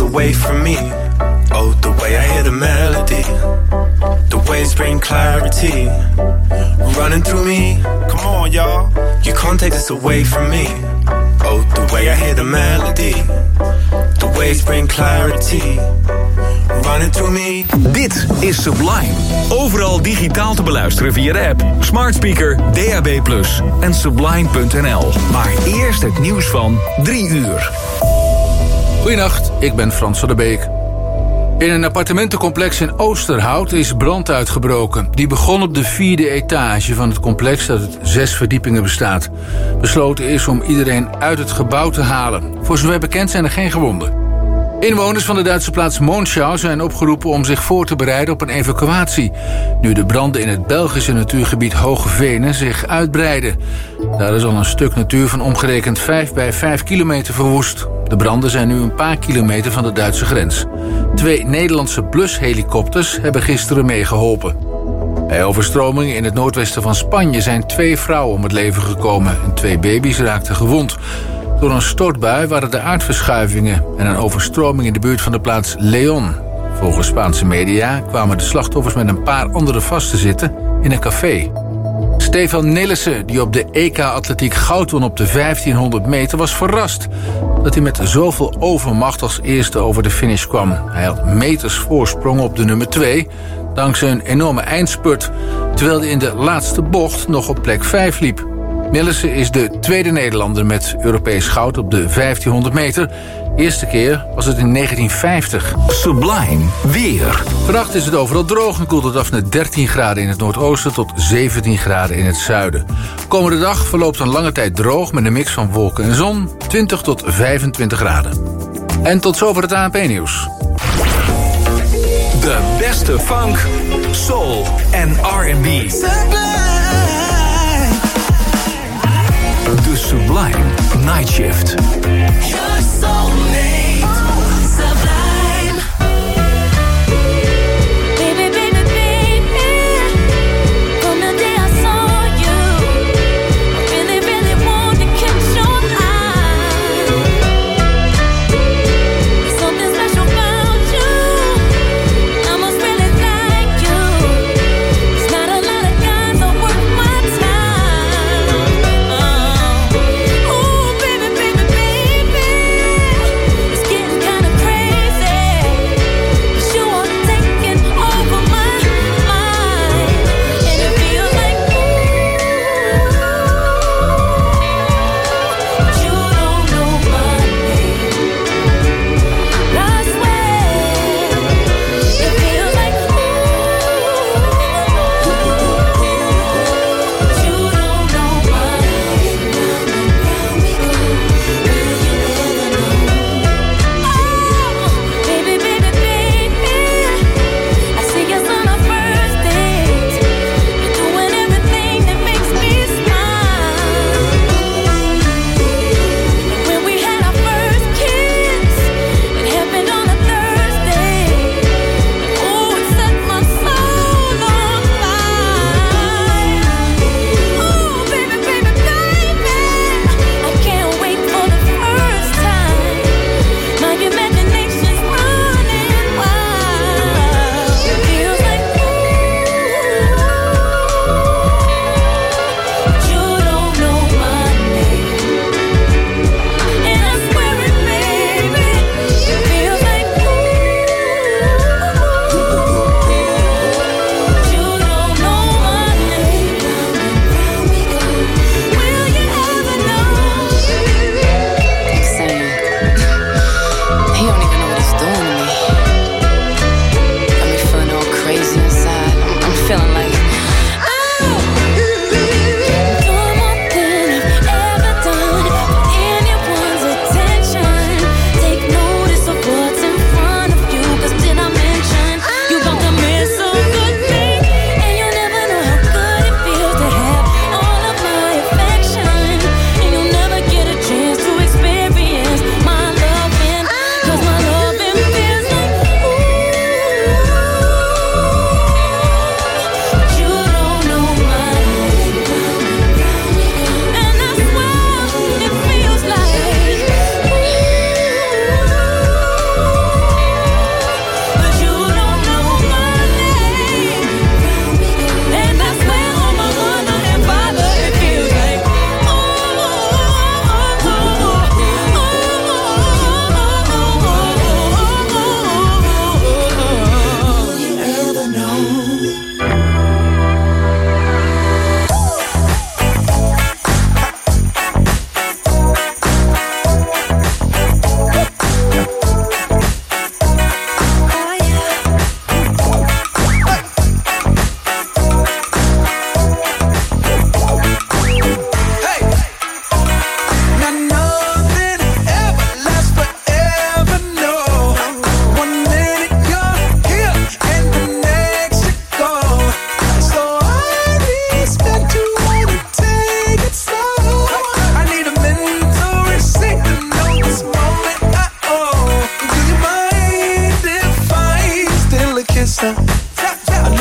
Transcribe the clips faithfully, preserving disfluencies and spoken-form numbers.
away from me. Oh, the way I hear the melody, the waves bring clarity, running through me. Come on, y'all, you can't take this away from me. Oh, the way I hear the melody, the waves bring clarity, running through me. Dit is Sublime. Overal digitaal te beluisteren via de app, smart speaker, D A B plus en sublime punt n l. Maar eerst het nieuws van drie uur. Goedenacht, ik ben Frans van der Beek. In een appartementencomplex in Oosterhout is brand uitgebroken. Die begon op de vierde etage van het complex dat uit zes verdiepingen bestaat. Besloten is om iedereen uit het gebouw te halen. Voor zover bekend zijn er geen gewonden. Inwoners van de Duitse plaats Monschau zijn opgeroepen om zich voor te bereiden op een evacuatie. Nu de branden in het Belgische natuurgebied Hoge Venen zich uitbreiden. Daar is al een stuk natuur van omgerekend vijf bij vijf kilometer verwoest. De branden zijn nu een paar kilometer van de Duitse grens. Twee Nederlandse blushelikopters hebben gisteren meegeholpen. Bij overstromingen in het noordwesten van Spanje zijn twee vrouwen om het leven gekomen en twee baby's raakten gewond. Door een stortbui waren er aardverschuivingen en een overstroming in de buurt van de plaats León. Volgens Spaanse media kwamen de slachtoffers met een paar anderen vast te zitten in een café. Stefan Nelissen, die op de E K-atletiek goud won op de vijftienhonderd meter, was verrast dat hij met zoveel overmacht als eerste over de finish kwam. Hij had meters voorsprong op de nummer twee, dankzij een enorme eindspurt, terwijl hij in de laatste bocht nog op plek vijf liep. Nelissen is de tweede Nederlander met Europees goud op de vijftienhonderd meter. Eerste keer was het in negentien vijftig. Sublime weer. Vannacht is het overal droog en koelt het af naar dertien graden in het noordoosten tot zeventien graden in het zuiden. Komende dag verloopt een lange tijd droog met een mix van wolken en zon, twintig tot vijfentwintig graden. En tot zover het A N P-nieuws. De beste funk, soul en R en B. De Sublime Night Shift. Your soulmate, Sublime. Baby, baby, baby, from the day I saw you, I really, really want to catch your eye. There's something special about you, I must really like you. There's not a lot of guys that worth my time. Oh. Ooh, baby, baby, baby,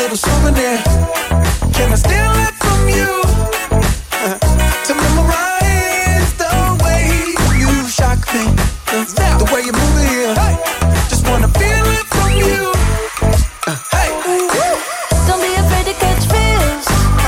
little souvenir. Can I steal it from you? Uh, to memorize the way you shock me, uh, the way you move it here. Hey. Just wanna feel it from you. Uh, hey. Don't be afraid to catch feels.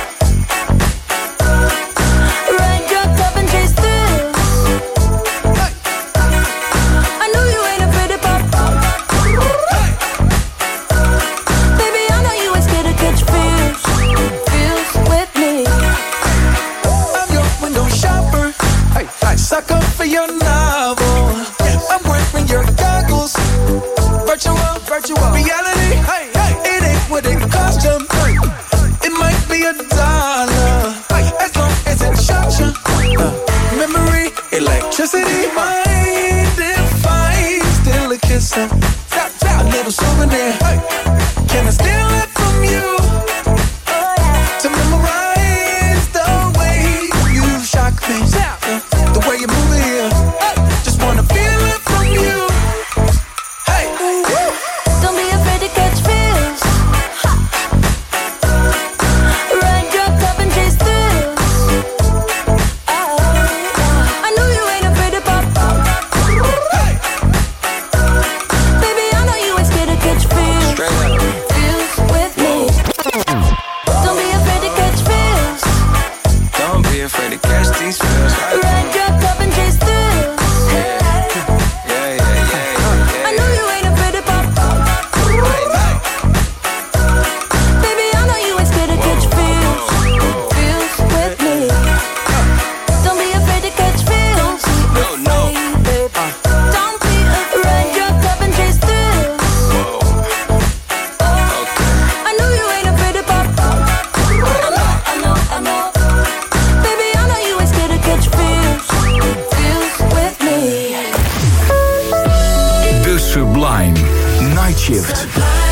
Ride your top and chase thrills. Hey. I know you ain't afraid to pop. Hey. Baby, I know you ain't scared to catch feels. Feels with me. I'm your window shopper. Hey. Hey. Sucker for your novel. Yes. I'm wearing your goggles. Virtual, virtual reality. Hey, hey. It ain't what it cost you. Hey. It might be a dollar. Hey. As long as it shocks you. Uh, memory, electricity. Mind if I steal a kiss? Uh, tap, tap. A little souvenir. Hey. Can I steal it from you? Oh yeah. To memorize the way you shock me. Uh, the way you move it here. Hey. Just wanna feel it from you. Hey. Don't be afraid to catch feels. Ride your top and chase thrills. Oh, I know you ain't afraid to pop. Hey. Baby, I know you ain't scared to catch feels. Feels with me. Don't be afraid to catch feels. Don't be afraid to catch these feels. Ride your top and chase thrills. Yeah, yeah, yeah, yeah. I know you ain't afraid to pop. Baby, I know you ain't scared to catch feels. Feels with me. Don't be afraid to catch feels. No, no. Don't be afraid. Ride your top and chase thrills. I know you ain't afraid to pop. I know, I know, I know. Baby, I know you ain't scared to catch feels. Feels with me. The Sublime Night Shift.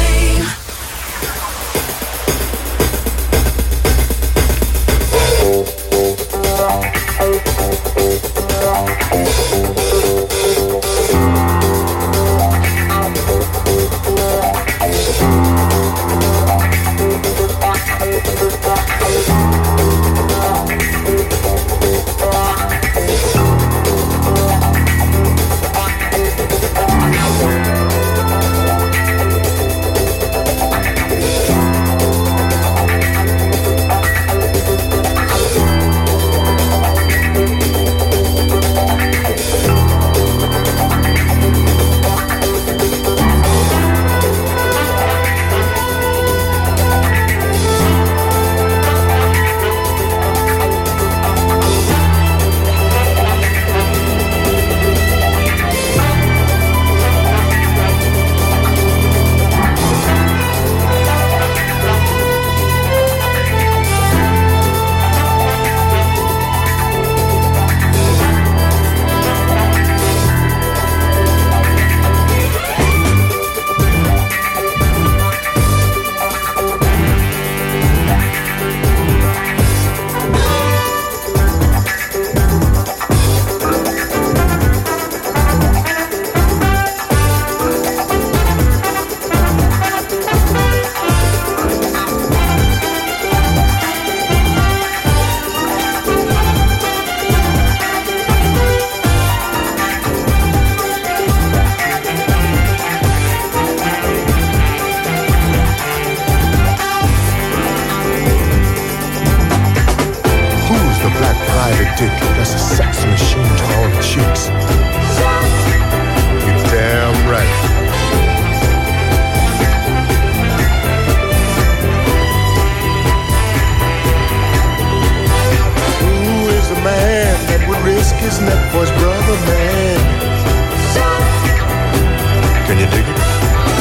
dick that's a sex machine to all the chicks. You're damn right. Who is the man that would risk his neck for his brother, man? Can you dig it?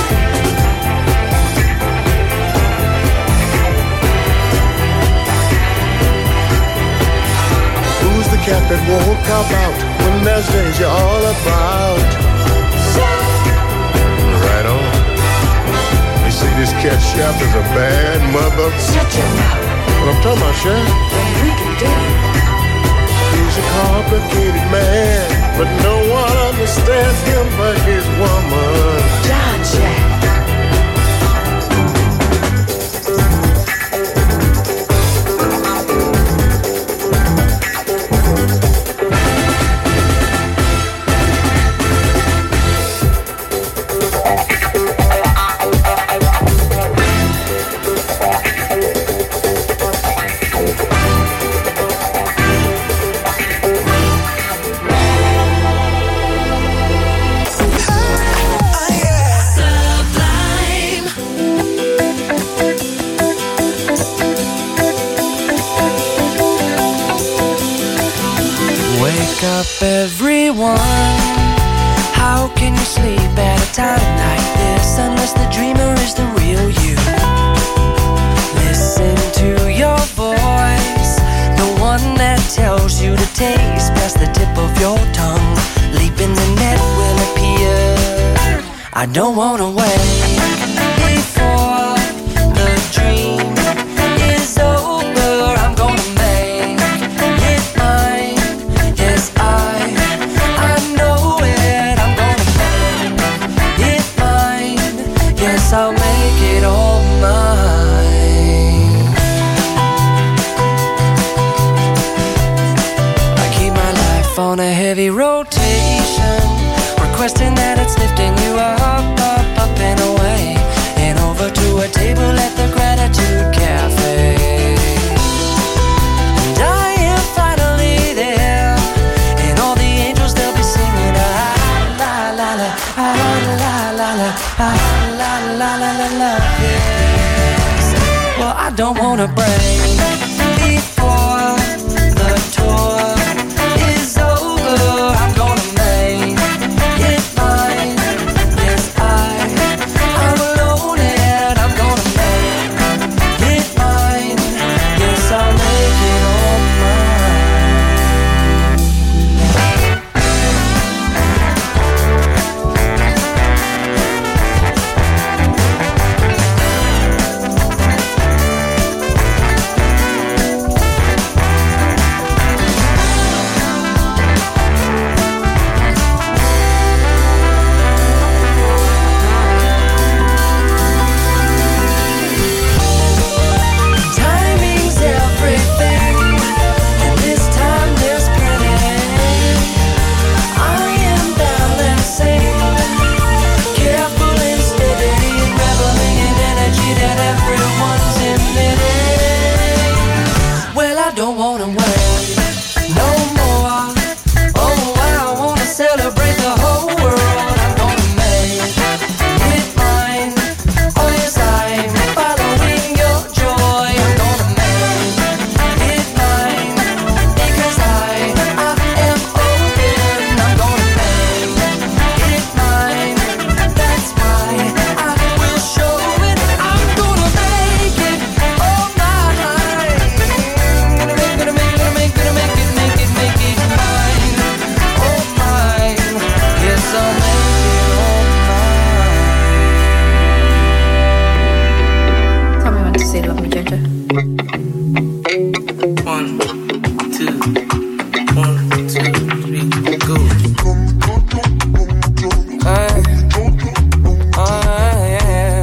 Who's the cat that won't come out when there's danger all about? Right on. You see, this cat chef is a bad mother. Shut your mouth. What I'm talking about, chef? Then we can do it. He's a complicated man, but no one understands him but his woman. John Jack. one. How can you sleep at a time like this unless the dreamer is the real you? Listen to your voice, the one that tells you to taste past the tip of your tongue. Leap in the net will appear. I don't wanna wait before the dream is over. I'm gonna make it mine. Yes, I, I know it. I'm gonna make it mine. Yes, I'll make it all mine. I keep my life on a heavy rotation, requesting that it's lifting you up, up, up and away, and over to a table at the Gratitude Cafe. And I am finally there, and all the angels, they'll be singing ah la la la, ah la la la, ah la la la la la. Yes. Well, I don't wanna break before the tour is over. I'm gonna make it mine. Yes, I, I'm alone and I'm gonna make it mine. Yes, I'll make it all timing's everything, and this time there's plenty. I am balancing, careful and steady, reveling in energy that everyone's emitting. Well, I don't wanna wait no more. Oh, I wanna celebrate the whole world. I'm gonna make it mine. Oh, yes, I'm following your joy. I'm gonna make it mine because I, I am open. I'm gonna make it mine. That's why I will show it. I'm gonna make it all mine. Gonna make, gonna make, gonna make, gonna make it, make it, make it mine. All mine. Yes, I'll make it all mine. Tell me when to say love me, Ginger. One, two, one, two, three, go. Uh, uh, yeah.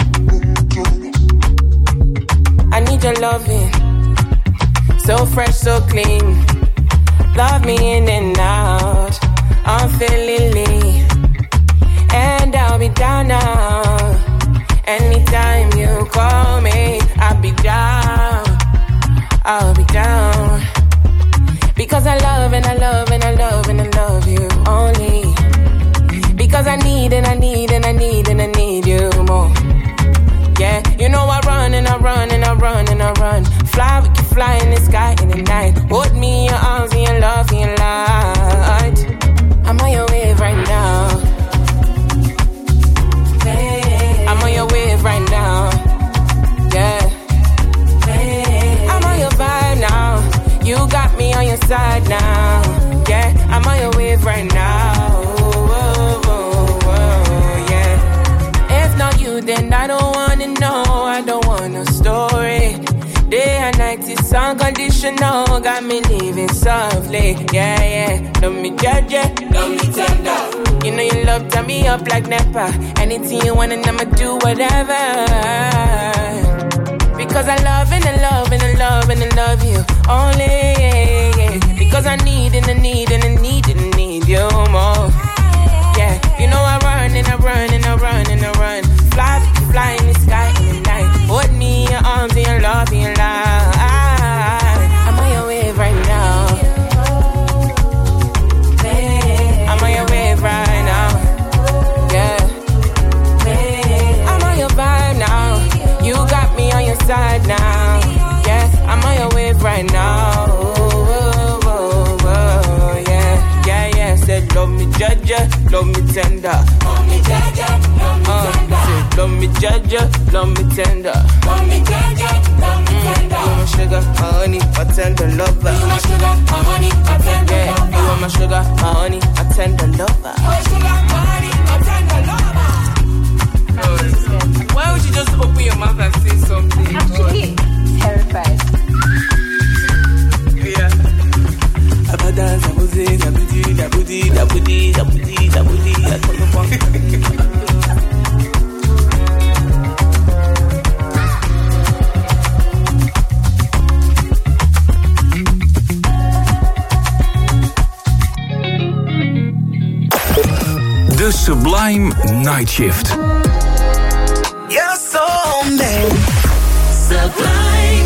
I need your loving, so fresh, so clean. Love me in and out, unfailingly, and I'll be down now. Anytime you call me, I'll be down. I'll be down. Because I love and I love and I love and I love you only. Because I need and I need and I need and I need you more. Yeah, you know I run and I run and I run and I run. Fly, we can fly in the sky in the night. Hold me in your arms in your love, in your light. I'm on your wave right now. I'm on your wave right now. Yeah. I'm on your vibe now. You got me on your side now. Yeah, I'm on your wave right now. Whoa, whoa, whoa, yeah. If not you, then I don't wanna know. I don't want no story. Day and night is unconditional. Got me living softly. Yeah, yeah. Love me judge, yeah. Love me tender. You know you love turn me up like Nepa. Anything you want and I'ma do whatever. Because I love and I love and I love and I love you only, yeah, yeah. Because I need and I need and I need and I need you more. Yeah, you know I run and I run and I run and I run. Fly, fly in the sky in the night. Hold me in your arms and your love in your life. I'm on your wave right now. I'm on your wave right now. Yeah. I'm on your vibe now. You got me on your side now. Yeah, I'm on your wave right now. Oh, oh, oh, oh, yeah, yeah, yeah. Said tender. Love me jaja, love me tender. Say, love me jaja, love me tender. Love me jaja, love me tender. You my sugar, my honey, my tender lover. You my sugar, my honey, my tender yeah, lover. You are my sugar, my honey, my tender lover. My sugar, my honey, my tender lover. Why would you just open your mouth and say something? Actually, terrified. Yeah. Abadance, abuzi, dabudi, dabudi, dabudi, dabudi, dabudi, dabudi. The Sublime Night Shift. You're so mean. Sublime.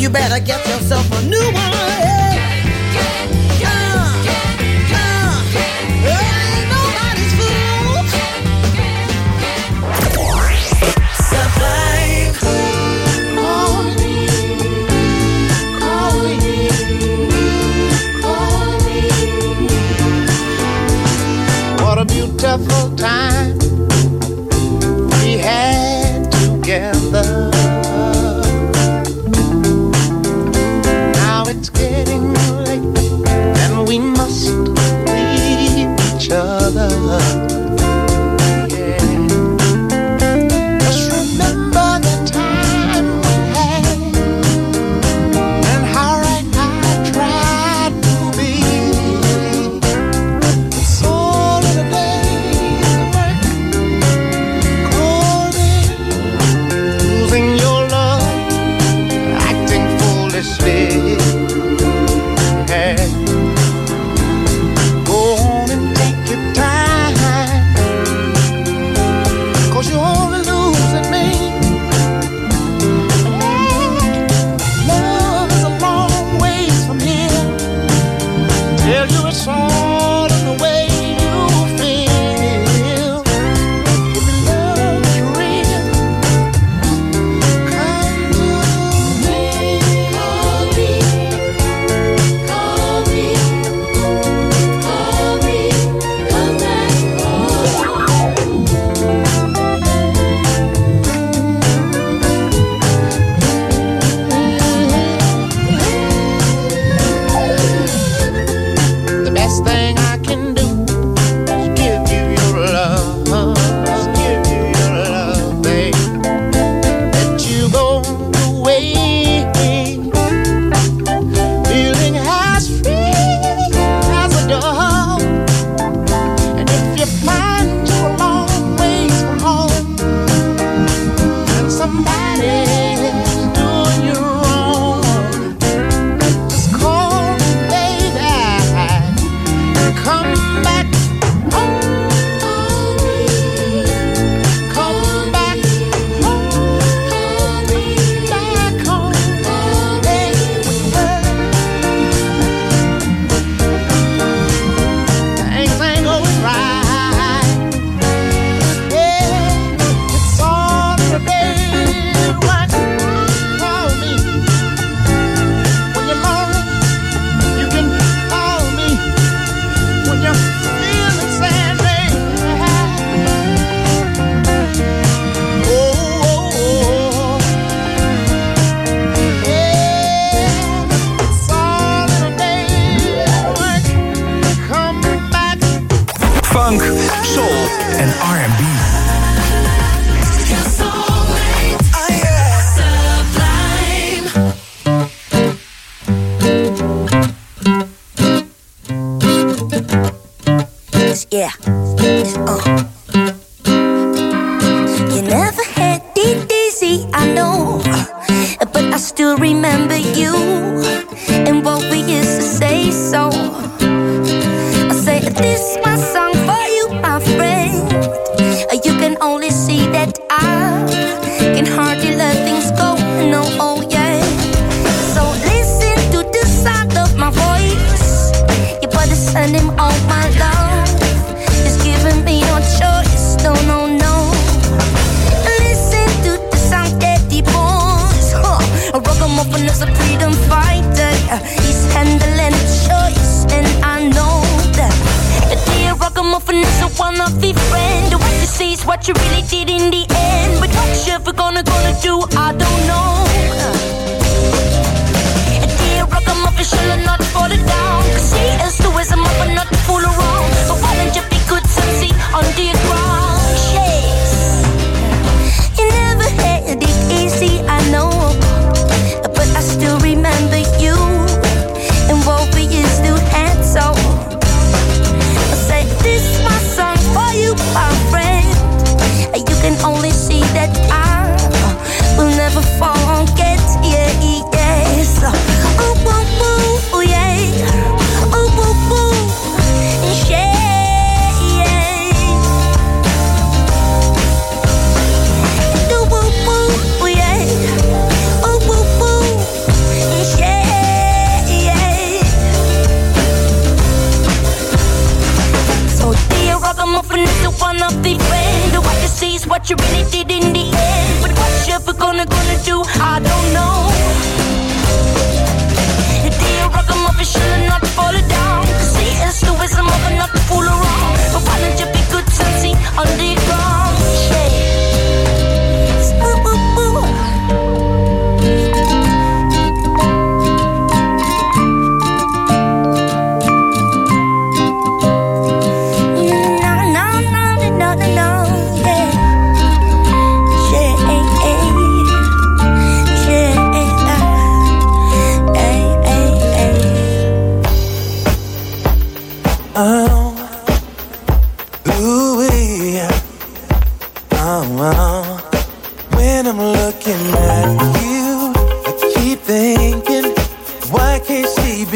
you better get yourself a new one. Yeah. Yeah, yeah, yeah. Ain't nobody's fool. Sublime. Call me, call me, call me. What a beautiful time we had together. Now it's getting late and we must leave each other. Yeah. Just remember the time we had and how right I tried to be. It's all in the days of work, calling, losing your love, acting foolishly. Yeah. Go on and take your time, 'cause you're only losing me. Love is a long ways from here. Tell you it's all in the way you feel. Give me love that's real. Come to me. Call me. Call me. Call me. Come back home. The best thing I can do is give you your love, just give you your love, babe. Let you go away, feeling as free as a dove. And if you find you're a long ways from home, and somebody's doing you wrong, just call me, baby, and come back home. Come back home. Back home. Hey, things ain't going right. Yeah, it's all in the day. What? Call me when you're lonely. You can call me when you're feeling sad, baby. Oh, oh, oh. Yeah, it's all in the day. What? Come back. Funk, soul en R and B. Yeah. Uh. You never had it easy, I know, but I still remember you and what we used to say. So I say this my song for you, my friend. You can only see that I can hardly let things go. No, oh yeah. So listen to the sound of my voice. You better send him all my love. It's giving me no choice. No, no, no. Listen to the sound that he pulls. Huh. A ragamuffin is a freedom fighter. He's handling a choice, and I know that. The dear ragamuffin is a one-of-a friend. What you see is what you really did in the end. But what you ever gonna gonna do, I don't know. A dear ragamuffin shall not fall down, 'cause he is the wisdom of a not to fool around. But why don't you be good and see on the ground? Yes. You never had it easy, I know, but I still remember you and what we used to have. So I say this my song for you, my friend. You can only see that I will never forget. Yeah,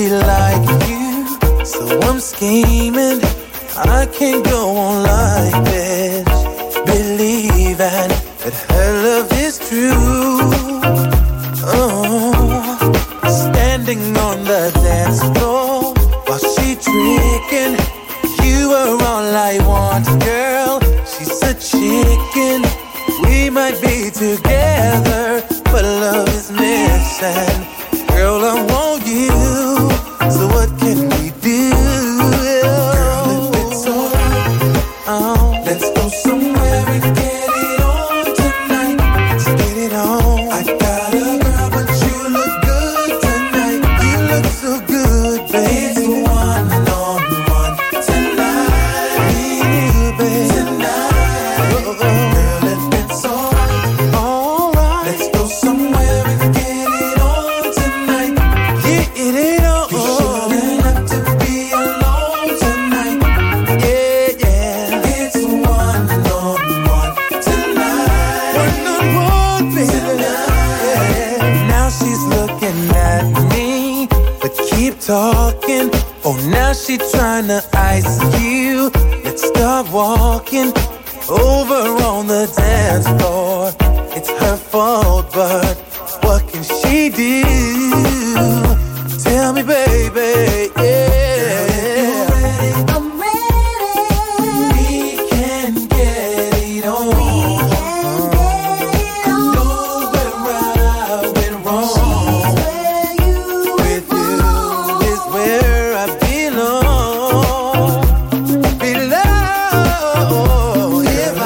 be like you, so I'm scheming. I can't go on like this, believing that her love is true. Oh, standing on the dance floor while she tricking. You are all I want, girl. She's a chicken. We might be together, but love is missing. Girl, I want you, so what can we do? Girl, if it's alright, oh, let's go somewhere and get it on tonight. Let's get it on. I got a girl, but you look good tonight. You look so good, baby. It's one on one tonight. Me and you, baby. Tonight. Oh, oh. Girl, if it's alright, alright, let's go somewhere and get it on tonight. Get it on. You shouldn't have to be alone tonight. Yeah, yeah. It's one on one tonight. One on one, baby. Yeah. Now she's looking at me, but keep talking. Oh, now she tryna ice you. Let's start walking over on the dance floor. It's her fault, but what can she do? Tell me, baby, yeah. I'm ready. We can get it on. I know where I went wrong. With you is where I belong. Below, if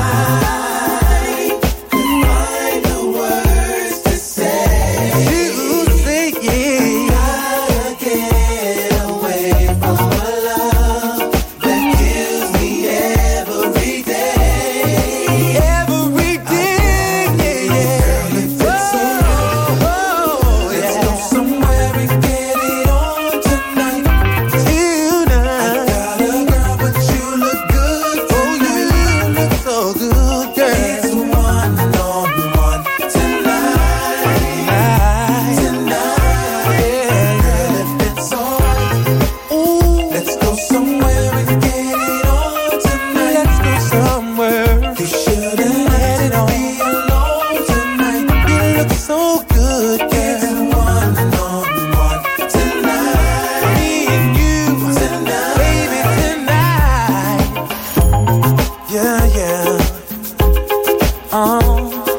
I could find the words to say, you say yeah. Gotta get away from a love that kills me every day. Every day, yeah, yeah. Girl, if it's alright, let's go somewhere and get it on tonight. Tonight. I got a girl, but you look good tonight. Oh, you look so good, girl. It's one on one tonight. Tonight. Yeah, girl, if it's alright, ooh, let's go somewhere and get it on tonight. Let's go somewhere. You shouldn't let it be alone tonight. You look so good, girl. It's one on one tonight. Me and you tonight, baby, tonight. Yeah, yeah. Oh.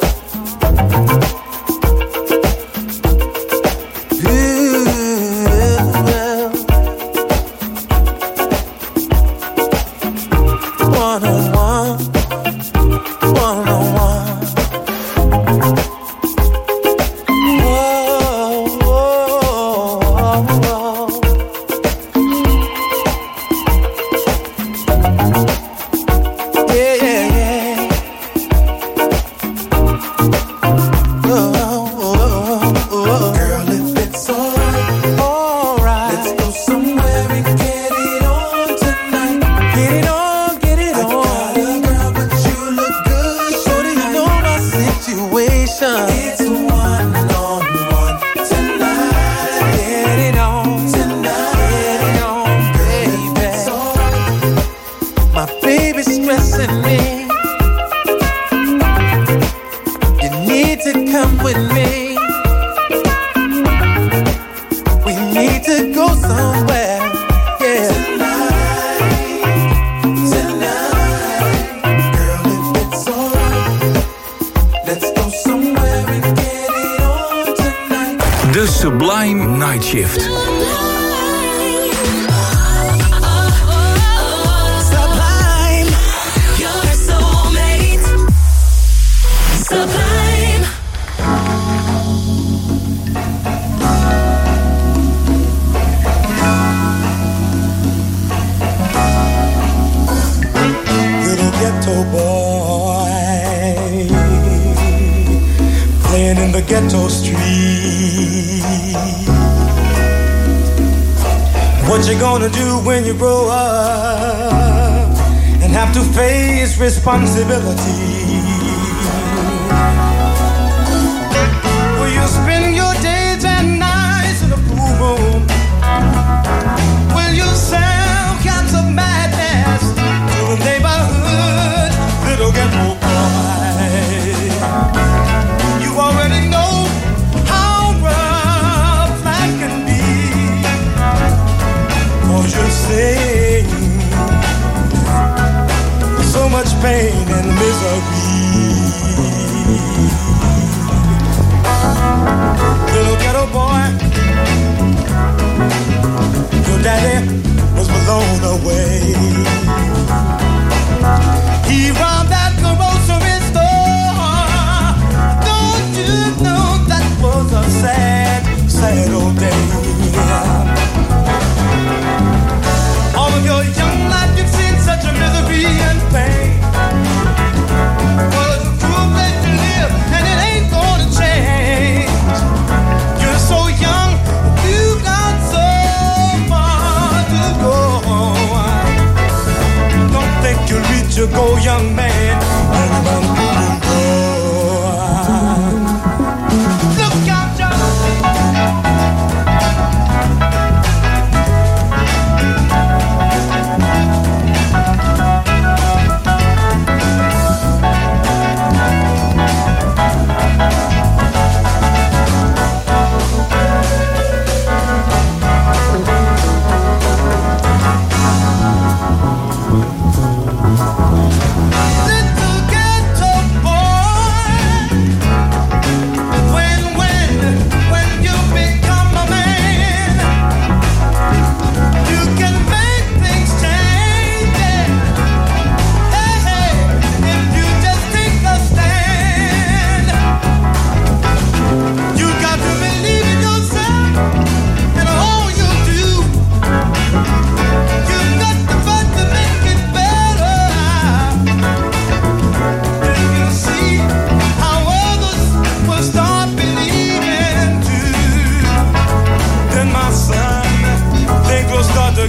One on one, one on one. Whoa, whoa, whoa. Yeah, yeah, yeah. Whoa, whoa, whoa. Girl, if it's alright, alright, let's go somewhere and get it on tonight. Get it on, get it on. I got a girl, but you look good. Shorty, you know my situation. It's one on one tonight. Get it on tonight. Get it on, baby. It's alright. My baby's stressing me. You need to come with me. We need to go somewhere. Yeah. Tonight, tonight. Girl, if it's alright, let's go somewhere and get it on tonight. De Sublime Night Shift. Sublime, you're a soulmate. Sublime. Little ghetto boy playing in the ghetto street. What you gonna do when you grow up and have to face responsibility? Will you spend your days and nights in a pool room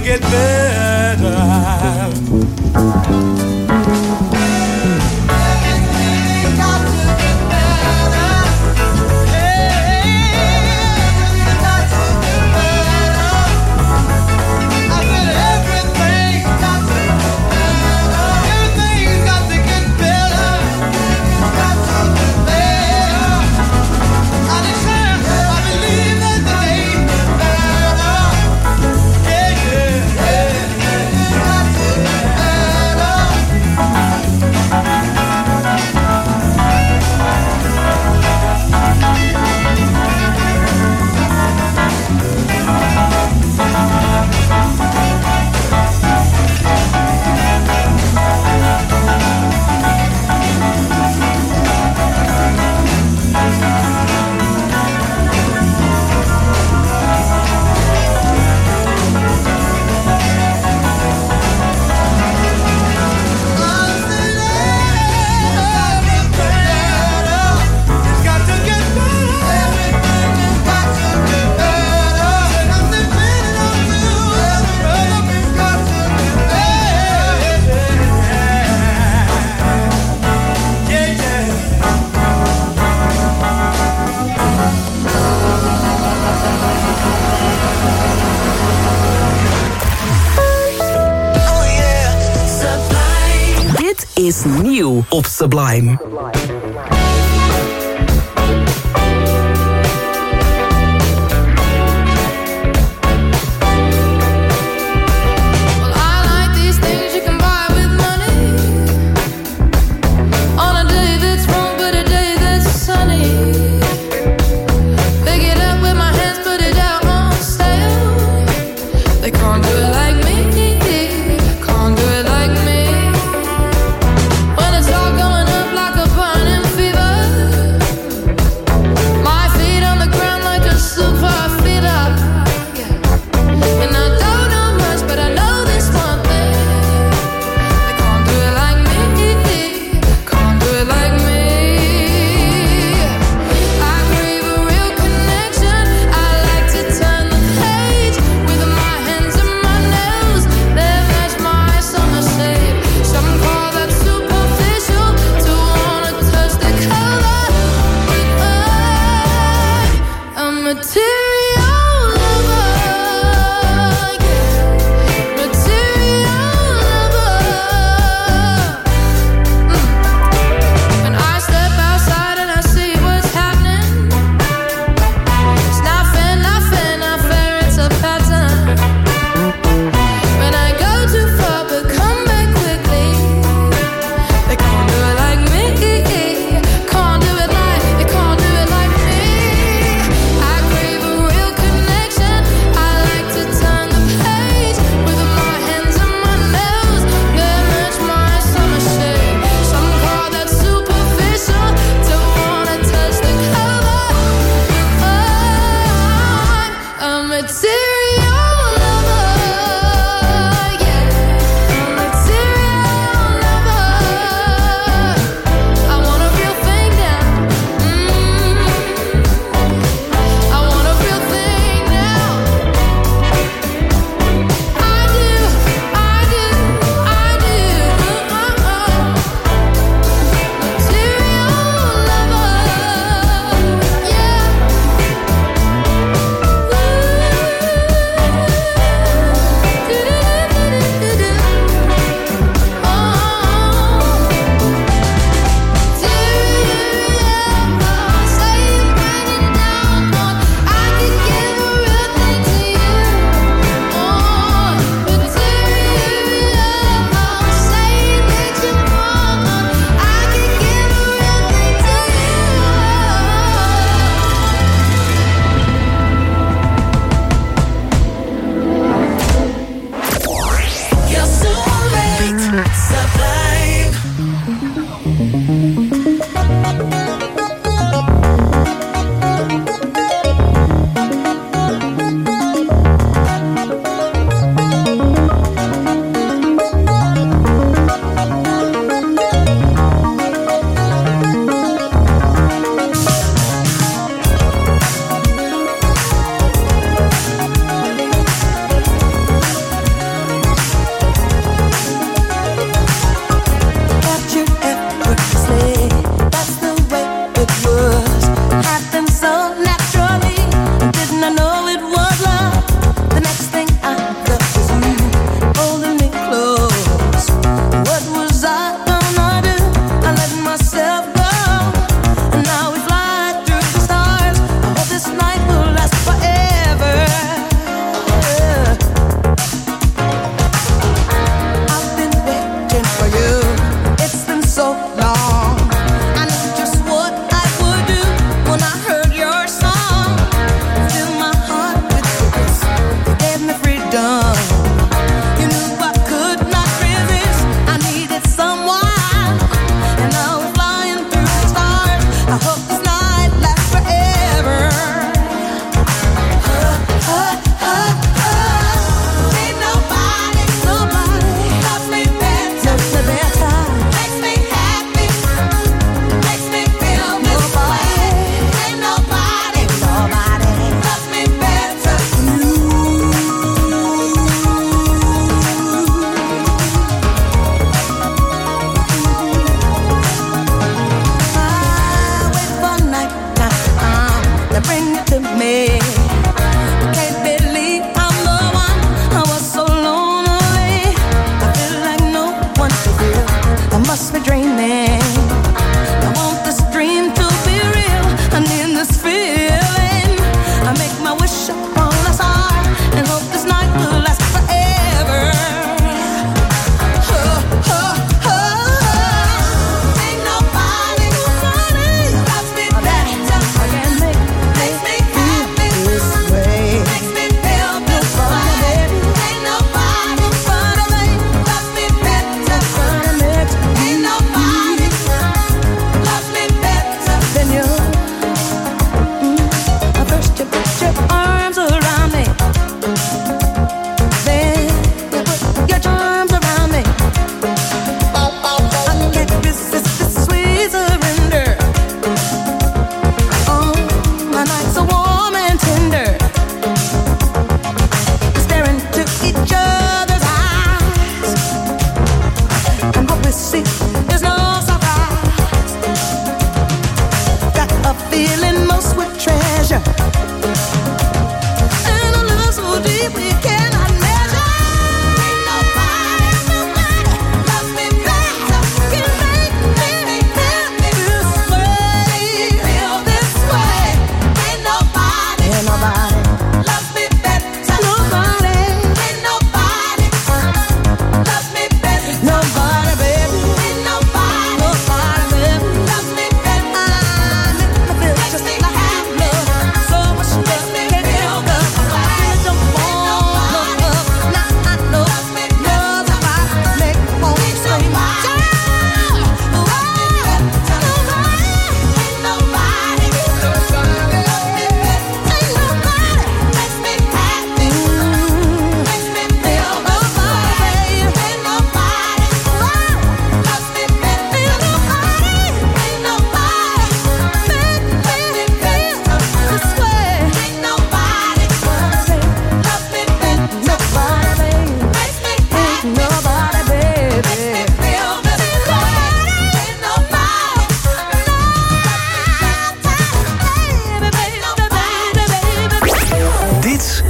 get better. Is nieuw op Sublime. Can't do it like me. I crave a real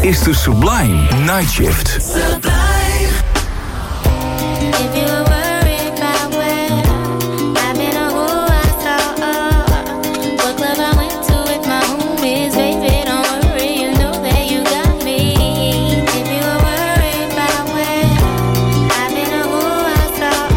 is de Sublime Night Shift. Sublime. If you were worried about where I've been or who I saw, uh, what club I went to with my homies, baby, don't worry, you know that you got me. If you were worried about where I've been or who I saw,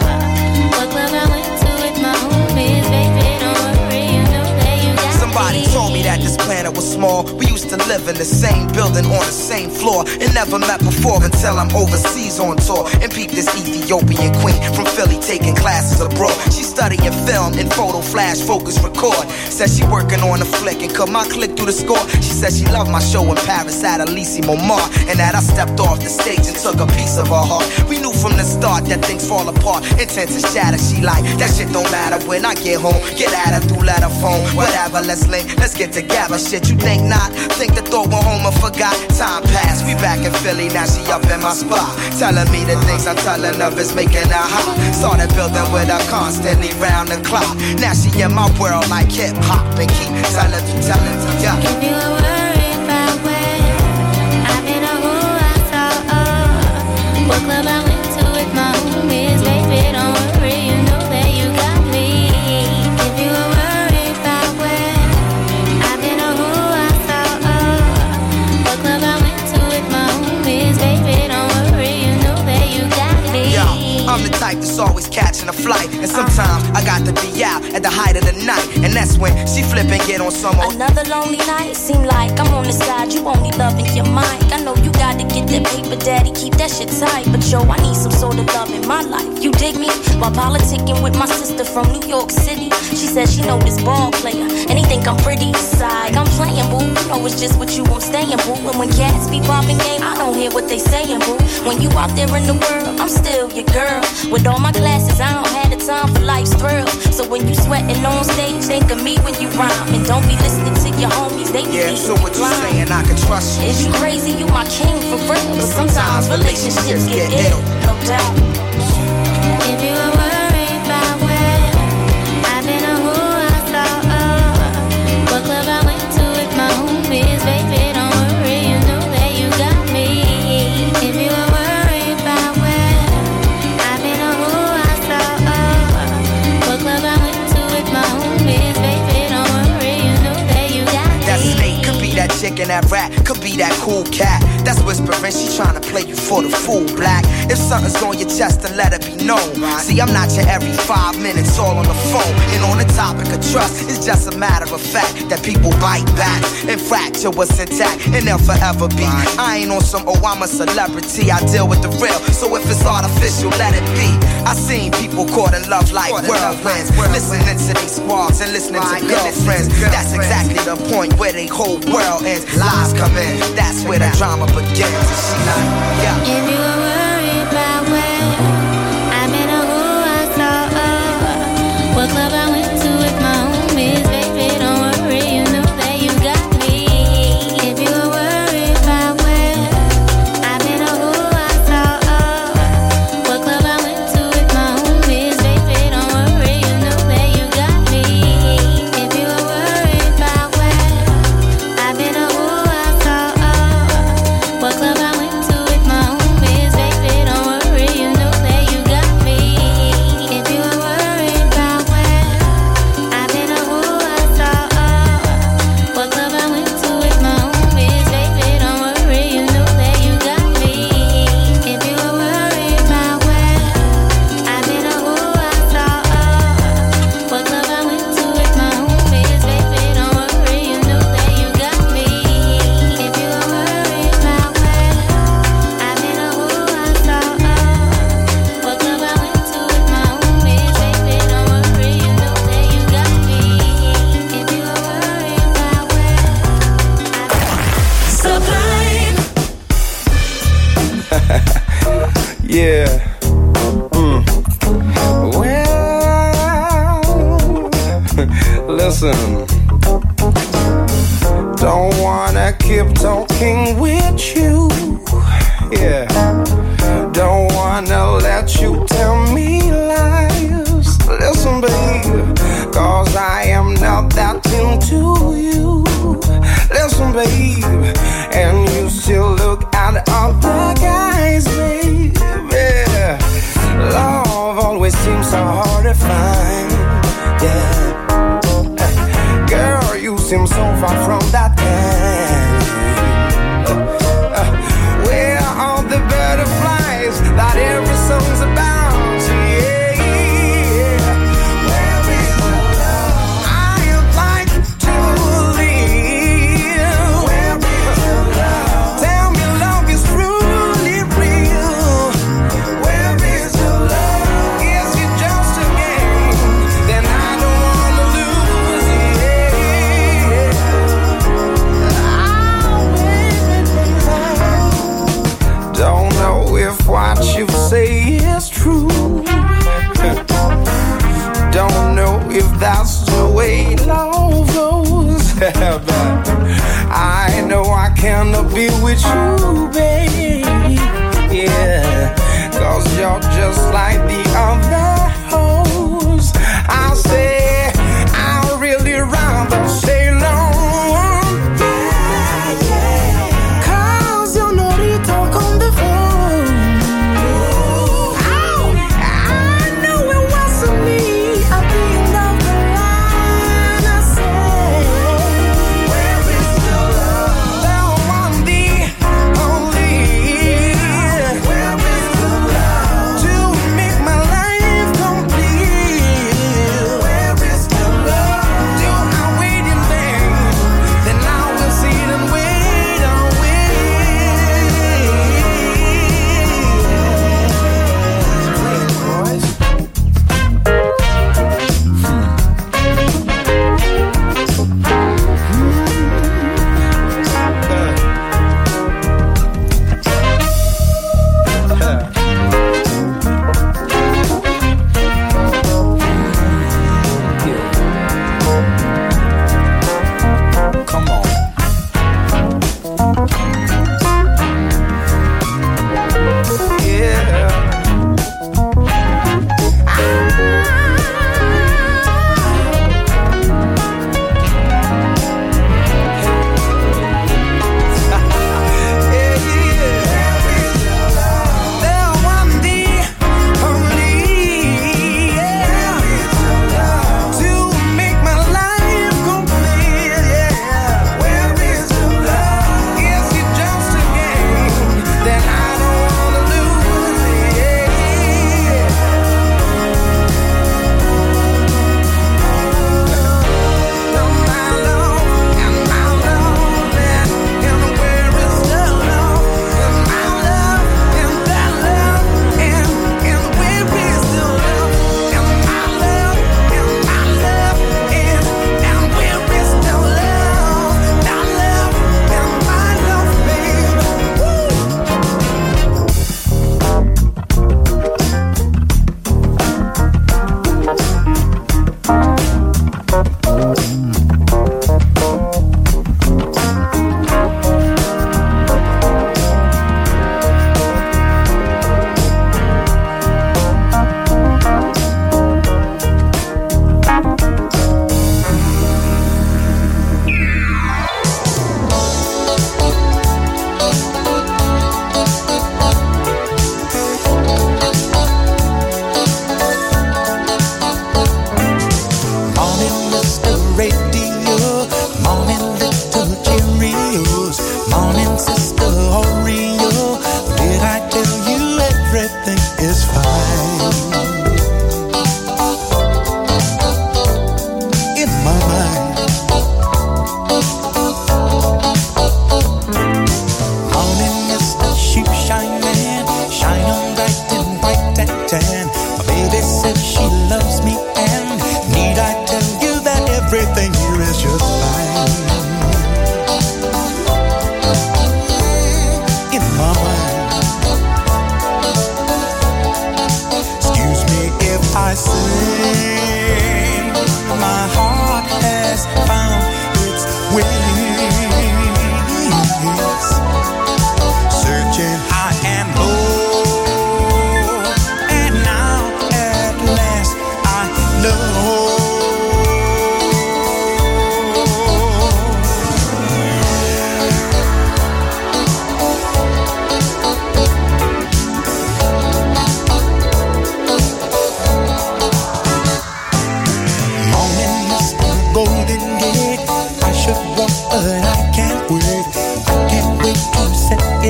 uh, what club I went to with my homies, baby, don't worry, you know that you got Somebody me. Somebody told me that this planet was small. We used to live in the same building on the same floor and never met before until I'm overseas on tour and peep this Ethiopian queen from Philly taking classes abroad. She studying film and photo flash focus record. Says she working on a flick and cut my click through the score. She said she loved my show in Paris at Elysée Montmartre and that I stepped off the stage and took a piece of her heart. We knew from the start that things fall apart. Intense and shatter. She like that shit don't matter when I get home. Get at her through letter phone. Whatever, let's link, let's get together. Shit, you think not? Think the thought went home and forgot. Time passed, we back in Philly, now she up in my spot. Telling me the things I'm telling her is making her hot. Started building with her constantly round the clock. Now she in my world like hip hop and keep telling me, telling me, yeah. If you were worried about where I've been or who I saw, uh, what club I went to with my homies, baby, don't worry, you know that you got me. If you were worried about where I've been or who I saw, uh, what club I went to with my homies, baby, don't worry, you know that you got me. Yo, I'm the type that's always catching a flight, and sometimes I got to be out at the height of the night, and that's when she flip and get on some old. Another lonely night, seem like I'm on the side, you only loving your mind. I know you gotta get that paper, daddy, keep that shit tight, but yo, I need some sort of love in my life. You dig me? While politicking with my sister from New York City, she said she know this ball player, and he think I'm pretty. Side, I'm playing, boo. You know it's just what you I'm staying, boo. And when cats be popping game, I don't hear what they saying, boo. When you out there in the world, I'm still your girl. With all my classes, I don't have the time for life's thrills. So when you sweating on stage, think of me when you rhyme, and don't be listening to your homies. They Yeah, so what you saying? I can trust you. Is you crazy? You my king for real. But sometimes relationships get ill, no doubt. If you were worried about where I've been or who I saw, uh, what club I went to with my homies, baby, don't worry, you know that you got me. If you were worried about where I've been or who I saw, uh, what club I went to with my homies, baby, don't worry, you know that you got me. That snake could be that chick and that rat, could be that cool cat. That's whispering, she tryna play you for the fool, black. If something's on your chest, then let it be known. See, I'm not your every five minutes all on the phone. And on the topic of trust, it's just a matter of fact that people bite back and fracture what's intact, and they'll forever be. I ain't on some, oh, I'm a celebrity, I deal with the real. So if it's artificial, let it be. I seen people caught in love like whirlwinds, listening to these squads and listening to girlfriends. That's exactly the point where they whole world ends. Lies come in, that's where the drama begins. And she like, yeah. If you were worried about where I've been or who I saw, uh, what club I went to with my homies, baby, don't worry, you know that you got me. If you were worried about where I've been or who I saw, uh, what club I went to with my homies, baby, don't worry, you know that you got me. If you were worried about where I've been or who I saw, uh, what club I went to with my homies, baby, don't worry, you know that you got me. If you were worried about where I've been or who I saw, uh, what club I went to with my homies, baby, don't worry, you know that you got me. If you were worried about where I've been or who I saw, uh, what club I went to with my homies, baby, don't worry, you know that you got me. If you were worried about where I've been or who I saw, uh, what club I went to with my homies, baby, don't worry, you know that you got me. If you were worried about where Sublime. Yeah. Mm. Well, listen. Don't wanna keep talking with you. Yeah. Don't wanna let you tell me lies. Listen, babe, cause I am not that into you. Listen, babe, and you very fine. Yeah, girl, you seem so far from that kind. Uh, uh, where are the butterflies that every song's about? What you say is true. Don't know if that's the way love goes. But I know I cannot be with you, babe. Yeah, cause you're just like the other hoes. I'll say I'll really rather stay alone. Yeah, yeah. Cause you know they talk on the phone. Complete.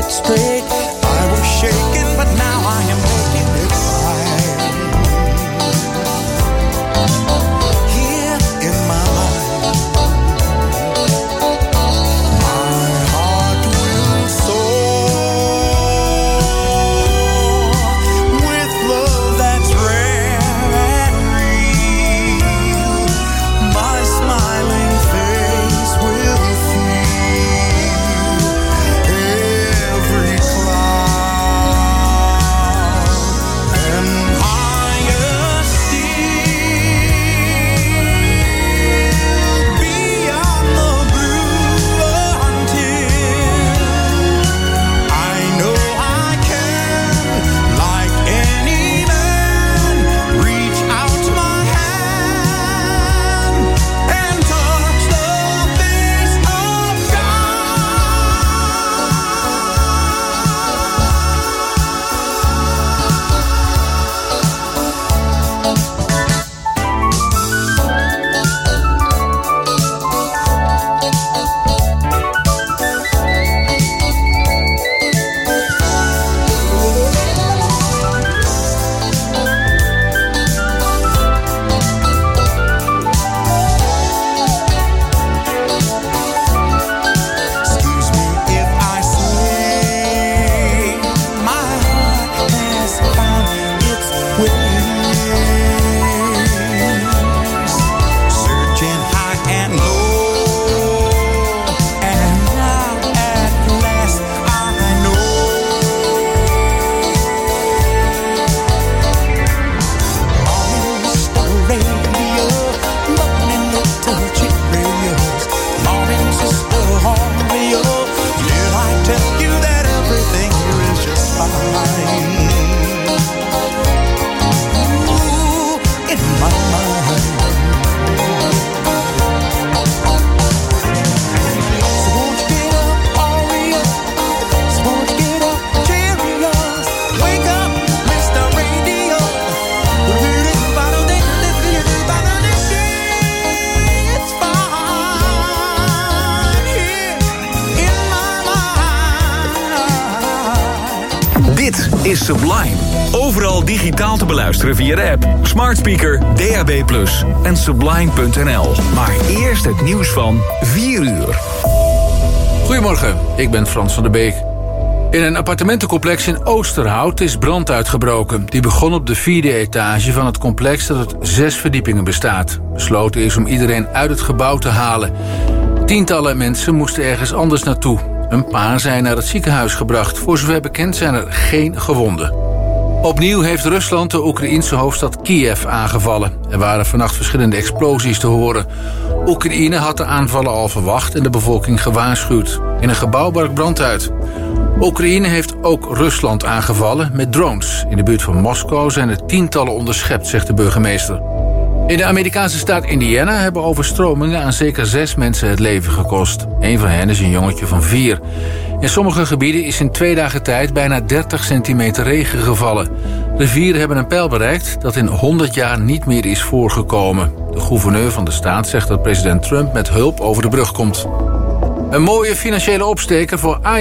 it straight. I was shaking, but now I am making it right. Here in my mind, my heart will soar with love that's rare and real. My smiling face will feel every cloud and higher still beyond the blue until I know I can, like any man, reach out my hand and touch the face of Excuse me if I say my heart has found its wings, searching high and low, and now at last I know. Morning's the radio, morning little Cheerios, morning sister Oreo. Did I tell you that everything here is just fine? Ooh, in my mind. So won't you get up, Oreo? So won't you get up, Cheerios? Wake up, Mister Radio. It's fine here in my mind. Dit is Sublime. Overal digitaal te beluisteren via de app, smart speaker, D A B plus, en sublime punt n l. Maar eerst het nieuws van vier uur. Goedemorgen, ik ben Frans van der Beek. In een appartementencomplex in Oosterhout is brand uitgebroken. Die begon op de vierde etage van het complex dat uit zes verdiepingen bestaat. Besloten is om iedereen uit het gebouw te halen. Tientallen mensen moesten ergens anders naartoe. Een paar zijn naar het ziekenhuis gebracht. Voor zover bekend zijn er geen gewonden. Opnieuw heeft Rusland de Oekraïense hoofdstad Kiev aangevallen. Er waren vannacht verschillende explosies te horen. Oekraïne had de aanvallen al verwacht en de bevolking gewaarschuwd. In een gebouw brak brand uit. Oekraïne heeft ook Rusland aangevallen met drones. In de buurt van Moskou zijn er tientallen onderschept, zegt de burgemeester. In de Amerikaanse staat Indiana hebben overstromingen aan zeker zes mensen het leven gekost. Een van hen is een jongetje van vier. In sommige gebieden is in twee dagen tijd bijna dertig centimeter regen gevallen. Rivieren hebben een peil bereikt dat in honderd jaar niet meer is voorgekomen. De gouverneur van de staat zegt dat president Trump met hulp over de brug komt. Een mooie financiële opsteker voor Ajax.